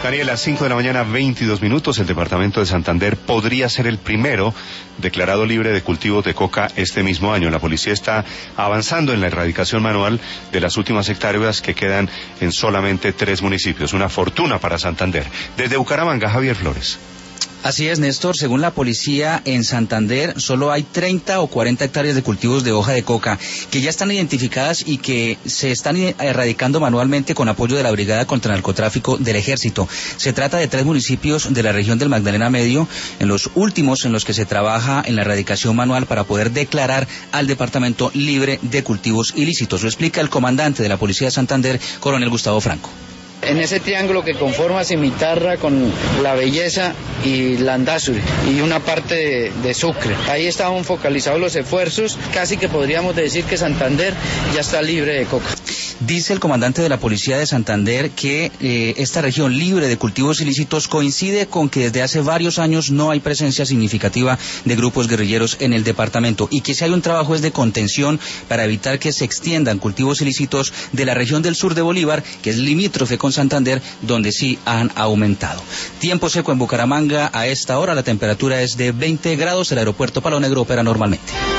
Daniel, a las 5 de la mañana, 22 minutos, el departamento de Santander podría ser el primero declarado libre de cultivos de coca este mismo año. La policía está avanzando en la erradicación manual de las últimas hectáreas que quedan en solamente 3 municipios. Una fortuna para Santander. Desde Bucaramanga, Javier Flores. Así es, Néstor. Según la policía, en Santander solo hay 30 o 40 hectáreas de cultivos de hoja de coca que ya están identificadas y que se están erradicando manualmente con apoyo de la Brigada contra el Narcotráfico del Ejército. Se trata de 3 municipios de la región del Magdalena Medio, en los últimos en los que se trabaja en la erradicación manual para poder declarar al departamento libre de cultivos ilícitos. Lo explica el comandante de la Policía de Santander, coronel Gustavo Franco. En ese triángulo que conforma Cimitarra con La Belleza y Landazuri y una parte de Sucre. Ahí estaban focalizados los esfuerzos, casi que podríamos decir que Santander ya está libre de coca. Dice el comandante de la Policía de Santander que esta región libre de cultivos ilícitos coincide con que desde hace varios años no hay presencia significativa de grupos guerrilleros en el departamento y que si hay un trabajo es de contención para evitar que se extiendan cultivos ilícitos de la región del sur de Bolívar, que es limítrofe con Santander, donde sí han aumentado. Tiempo seco en Bucaramanga a esta hora, la temperatura es de 20 grados, el aeropuerto Palo Negro opera normalmente.